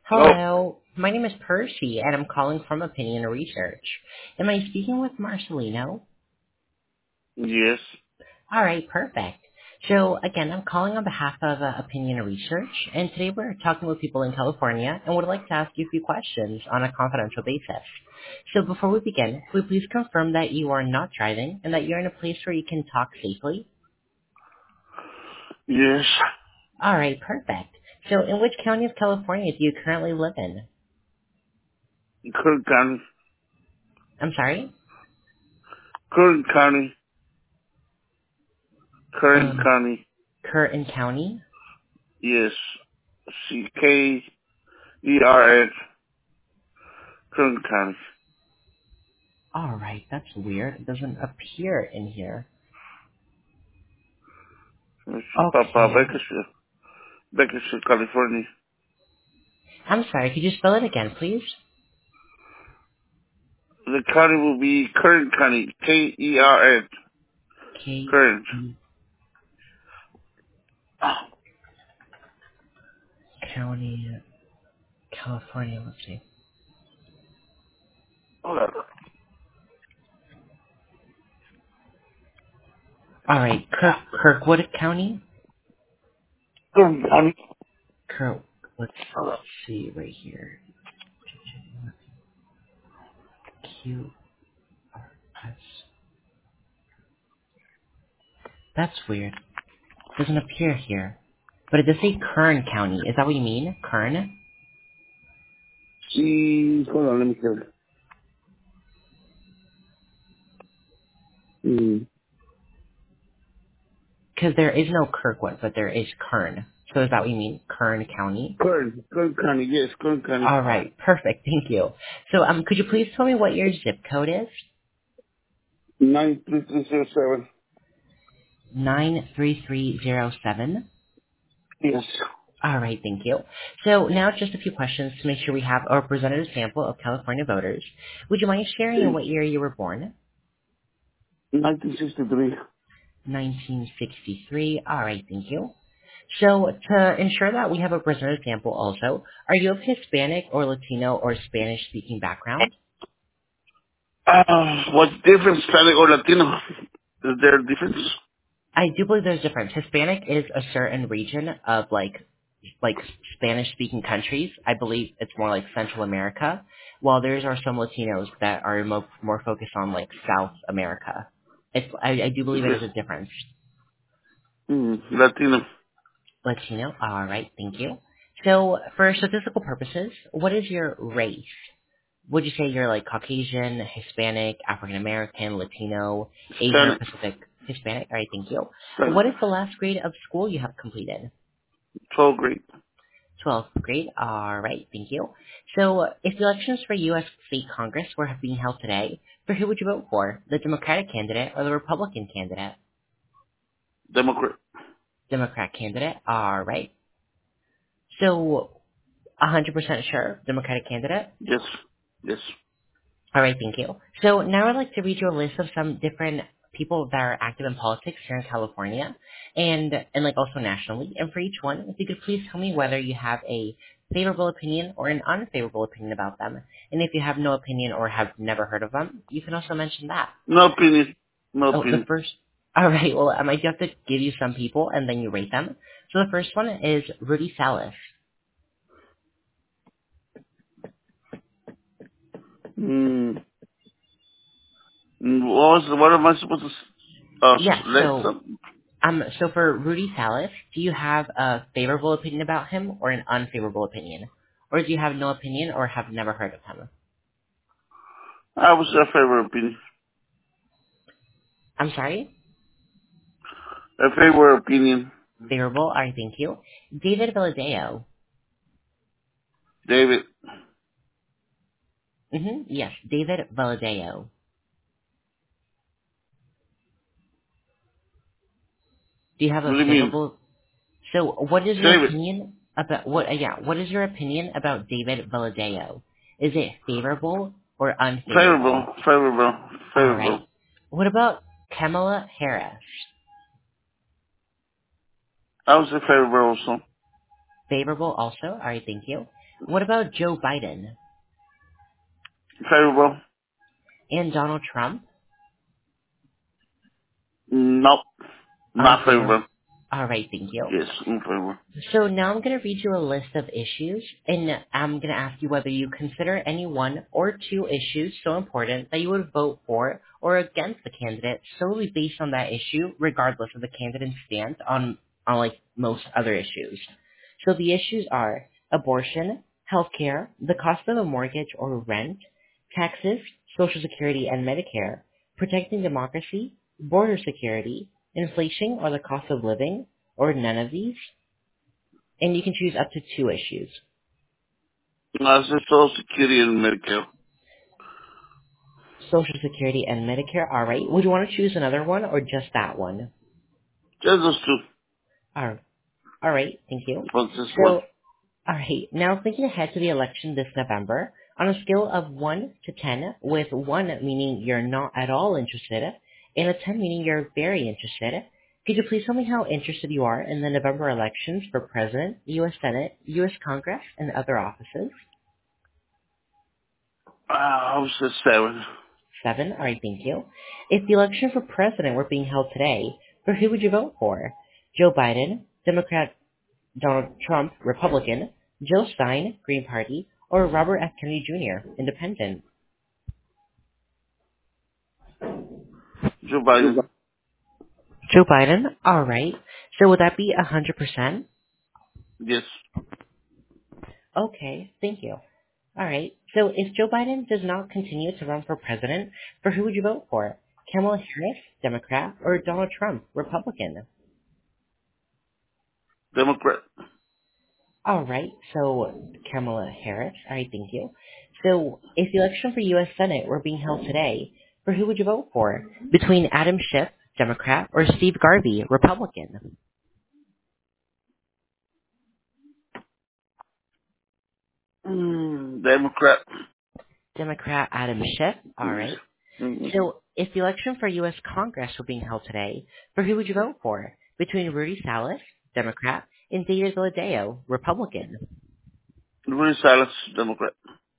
Oh, Hello, my name is Percy, and I'm calling from Opinion Research. Am I speaking with Marcelino? yes. All right, perfect. So again, I'm calling on behalf of Opinion Research, and today we're talking with people in California, and would like to ask you a few questions on a confidential basis. So before we begin, will you please confirm that you are not driving and that you're in a place where you can talk safely? Yes. All right, perfect. So in which county of California do you currently live in? Kern County. I'm sorry? Kern County. Kern Um, County. Curtin County? Yes. Kern. Kern County. Alright, that's weird. It doesn't appear in here. Papa Okay. Bakersfield. Bakersfield, California. I'm sorry, could you spell it again, please? The county will be Kern County. Kern. K Kern. E County, California, let's see. Hold on. Alright, Kirkwood County? Kern County. Kirk, let's Hold on. see right here. Q R S. That's weird. Doesn't appear here. But it does say Kern County. Is that what you mean? Kern? Hold on, let me check. Because there is no Kirkwood, but there is Kern. So is that what you mean? Kern County? Kern County. Yes, Kern County. All right, perfect. Thank you. So, could you please tell me what your zip code is? 93307. 93307. Yes. All right, thank you. So now just a few questions to make sure we have a representative sample of California voters. Would you mind sharing in what year you were born? 1963. 1963. All right, thank you. So to ensure that we have a representative sample also, are you of Hispanic or Latino or Spanish-speaking background? What's different, Hispanic or Latino? Is there a difference? I do believe there's a difference. Hispanic is a certain region of like Spanish speaking countries. I believe it's more like Central America, while there are some Latinos that are more focused on like South America. I do believe it is Okay. a difference. Latino. Latino, all right, thank you. So for statistical purposes, what is your race? Would you say you're like Caucasian, Hispanic, African American, Latino, Asian or Hispanic. Pacific? Hispanic, all right, thank you. Hispanic. What is the last grade of school you have completed? 12 grade. 12th grade. All right, thank you. So, if the elections for U.S. State Congress were being held today, for who would you vote for? The Democratic candidate or the Republican candidate? Democrat. Democrat candidate. All right. So, 100% sure, Democratic candidate? Yes. Yes. All right, thank you. So now I'd like to read you a list of some different people that are active in politics here in California and like also nationally. And for each one, if you could please tell me whether you have a favorable opinion or an unfavorable opinion about them. And if you have no opinion or have never heard of them, you can also mention that. No opinion. No Oh, the opinion. first. All right. Well, I might have to give you some people and then you rate them. So the first one is Rudy Salas. Mm. What am I supposed to Yes. select So something? So for Rudy Salas, do you have a favorable opinion about him or an unfavorable opinion? Or do you have no opinion or have never heard of him? I would say a favorite opinion. I'm sorry? A favorite opinion. Favorable, alright, thank you. David Valadeo. David. Yes, David Valadeo. Do you have What a do you mean? favorable... So what is your David. opinion about... what is your opinion about David Valadeo? Is it favorable or unfavorable? Favorable. Favorable. Favorable. Alright. What about Kamala Harris? I would say favorable also. Favorable also? Alright, thank you. What about Joe Biden Favorable? and Donald Trump? Nope. Not Unfavorable. favorable. All right, thank you. Yes, unfavorable. So now I'm going to read you a list of issues, and I'm going to ask you whether you consider any one or two issues so important that you would vote for or against the candidate solely based on that issue, regardless of the candidate's stance on like most other issues. So the issues are abortion, healthcare, the cost of a mortgage or rent, taxes, Social Security and Medicare, protecting democracy, border security, inflation or the cost of living, or none of these. And you can choose up to two issues. That's the Social Security and Medicare. Social Security and Medicare, all right. Would you want to choose another one or just that one? Just those two. All right, thank you. What's this one? So, all right, now thinking ahead to the election this November, on a scale of 1 to 10, with 1 meaning you're not at all interested, and a 10 meaning you're very interested, could you please tell me how interested you are in the November elections for President, U.S. Senate, U.S. Congress, and other offices? I was just 7. 7. All right, thank you. If the election for president were being held today, for who would you vote for? Joe Biden, Democrat Donald Trump, Republican, Jill Stein, Green Party, or Robert F. Kennedy Jr., Independent? Joe Biden. Joe Biden? All right. So would that be 100%? Yes. Okay, thank you. All right. So if Joe Biden does not continue to run for president, for who would you vote for? Kamala Harris, Democrat, or Donald Trump, Republican? Democrat. All right, so Kamala Harris. All right, thank you. So if the election for U.S. Senate were being held today, for who would you vote for? Between Adam Schiff, Democrat, or Steve Garvey, Republican? Democrat. Democrat Adam Schiff. All Yes. right. Mm-hmm. So if the election for U.S. Congress were being held today, for who would you vote for? Between Rudy Salas, Democrat, and David Valadao, Republican? Rudy Salas, Democrat.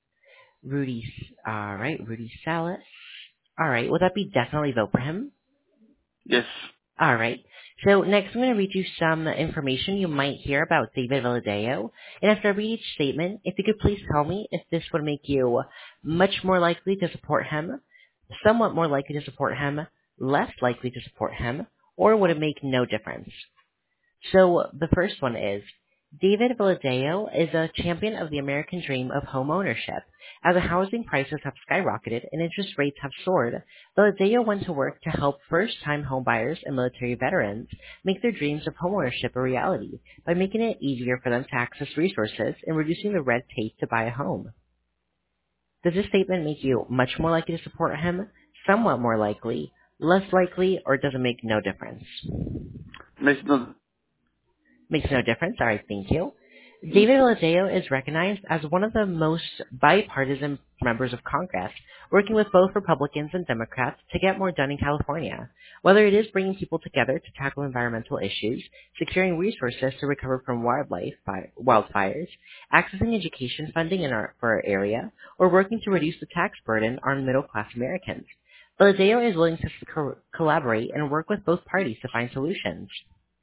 All right, Rudy Salas. All right, would that be definitely vote for him? Yes. All right. So next I'm going to read you some information you might hear about David Valadao. And after I read each statement, if you could please tell me if this would make you much more likely to support him, somewhat more likely to support him, less likely to support him, or would it make no difference? So the first one is, David Valadao is a champion of the American dream of home ownership. As the housing prices have skyrocketed and interest rates have soared, Valadao went to work to help first-time homebuyers and military veterans make their dreams of homeownership a reality by making it easier for them to access resources and reducing the red tape to buy a home. Does this statement make you much more likely to support him, somewhat more likely, less likely, or does it make no difference? Makes no. Makes no difference. All right, thank you. David Valadao is recognized as one of the most bipartisan members of Congress, working with both Republicans and Democrats to get more done in California. Whether it is bringing people together to tackle environmental issues, securing resources to recover from wildfires, accessing education funding for our area, or working to reduce the tax burden on middle-class Americans. Valadao is willing to collaborate and work with both parties to find solutions.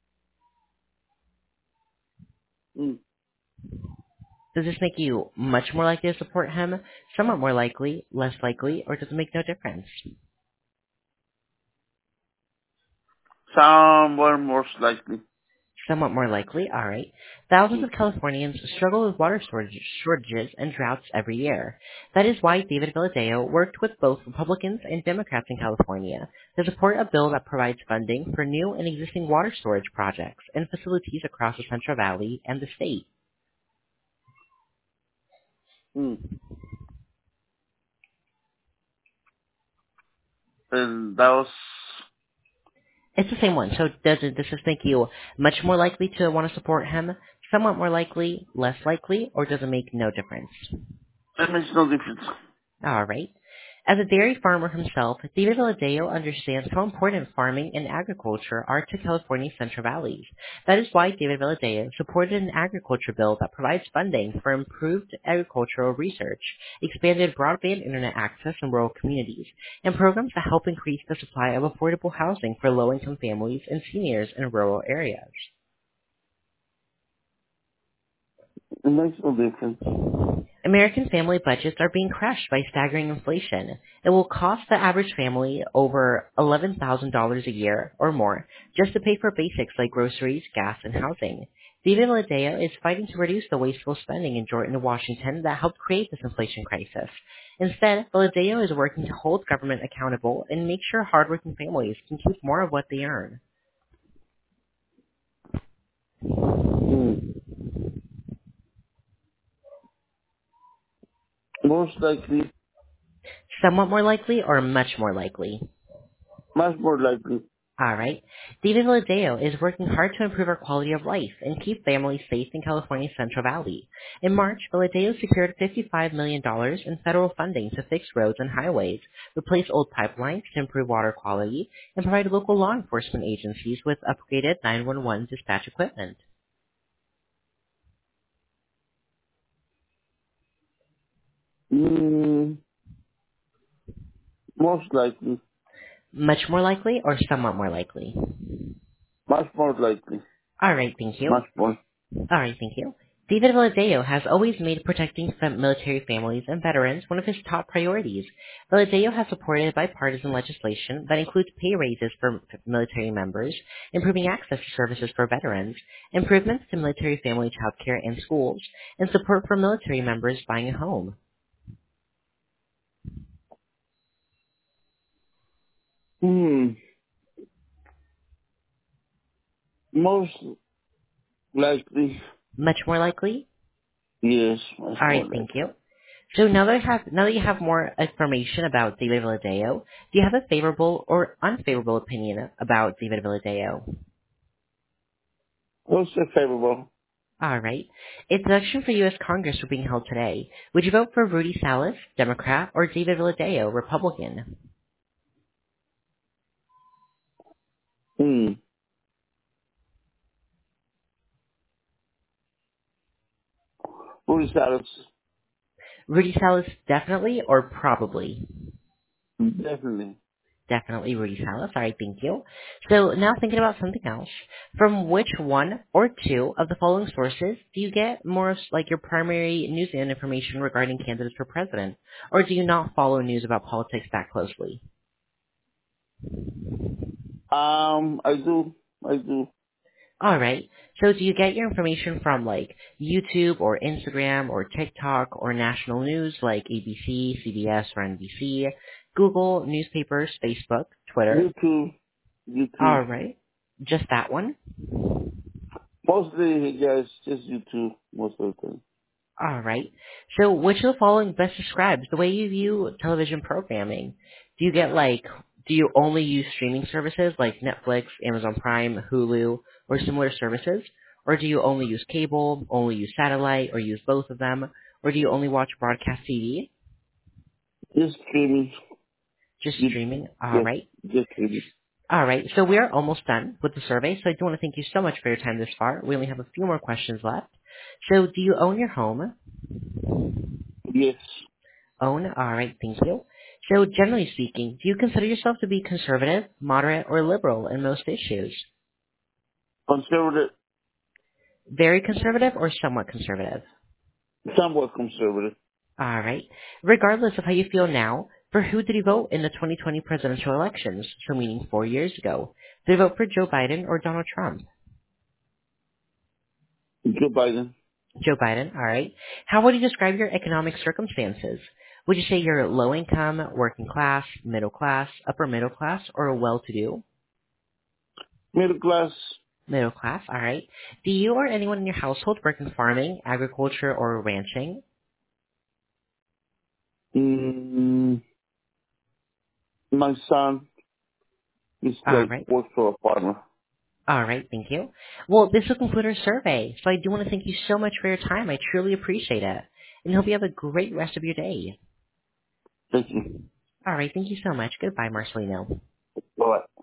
Mm. Does this make you much more likely to support him, somewhat more likely, less likely, or does it make no difference? Somewhere most likely. Somewhat more likely, all right. Thousands of Californians struggle with water shortages and droughts every year. That is why David Valadao worked with both Republicans and Democrats in California to support a bill that provides funding for new and existing water storage projects and facilities across the Central Valley and the state. Mm. And that was It's the same one. So does this make you much more likely to want to support him, somewhat more likely, less likely, or does it make no difference? that makes no difference. All right. As a dairy farmer himself, David Valadeo understands how important farming and agriculture are to California's Central Valley. That is why David Valadeo supported an agriculture bill that provides funding for improved agricultural research, expanded broadband internet access in rural communities, and programs that help increase the supply of affordable housing for low-income families and seniors in rural areas. It makes no difference. American family budgets are being crushed by staggering inflation. It will cost the average family over $11,000 a year or more just to pay for basics like groceries, gas, and housing. David Valadeo is fighting to reduce the wasteful spending in Jordan, Washington that helped create this inflation crisis. Instead, Valadeo is working to hold government accountable and make sure hardworking families can keep more of what they earn. Most likely, Somewhat more likely or much more likely? much more likely. All right. David Valadeo is working hard to improve our quality of life and keep families safe in California's Central Valley. In March, Valadeo secured $55 million in federal funding to fix roads and highways, replace old pipelines to improve water quality, and provide local law enforcement agencies with upgraded 911 dispatch equipment. Most likely. Much more likely or somewhat more likely? Much more likely. All right, thank you. Much more. All right, thank you. David Valadeo has always made protecting military families and veterans one of his top priorities. Valadeo has supported bipartisan legislation that includes pay raises for military members, improving access to services for veterans, improvements to military family child care and schools, and support for military members buying a home. Most likely. Much more likely? Yes, much All right, more thank likely. you. So now that you have more information about David Valadeo, do you have a favorable or unfavorable opinion about David Valadeo? Most favorable. All right. Its election for U.S. Congress are being held today. Would you vote for Rudy Salas, Democrat, or David Valadeo, Republican? Rudy Salas. Rudy Salas definitely or probably? Definitely. Definitely Rudy Salas. All right, thank you. So now thinking about something else. From which one or two of the following sources do you get more of like your primary news and information regarding candidates for president? Or do you not follow news about politics that closely? I do. All right. So do you get your information from like YouTube or Instagram or TikTok or national news like ABC, CBS, or NBC, Google, newspapers, Facebook, Twitter? YouTube. All right. Just that one? Mostly, yes, just YouTube most of the time. All right. So which of the following best describes the way you view television programming? Do you only use streaming services like Netflix, Amazon Prime, Hulu, or similar services? Or do you only use cable, only use satellite, or use both of them? Or do you only watch broadcast TV? Just streaming. Just streaming? All Yes, right. just streaming. All right. So we are almost done with the survey. So I do want to thank you so much for your time this far. We only have a few more questions left. So do you own your home? Yes. Own? All right, thank you. So generally speaking, do you consider yourself to be conservative, moderate, or liberal in most issues? Conservative. Very conservative or somewhat conservative? Somewhat conservative. All right. Regardless of how you feel now, for who did you vote in the 2020 presidential elections, so meaning 4 years ago? Did you vote for Joe Biden or Donald Trump? Joe Biden. Joe Biden, all right. How would you describe your economic circumstances? Would you say you're low income, working class, middle class, upper middle class, or well-to-do? Middle class. Middle class, all right. Do you or anyone in your household work in farming, agriculture, or ranching? My son is All right. works for a farmer. All right, thank you. Well, this will conclude our survey. So I do want to thank you so much for your time. I truly appreciate it. And hope you have a great rest of your day. Thank you. All right. Thank you so much. Goodbye, Marcelino. Bye.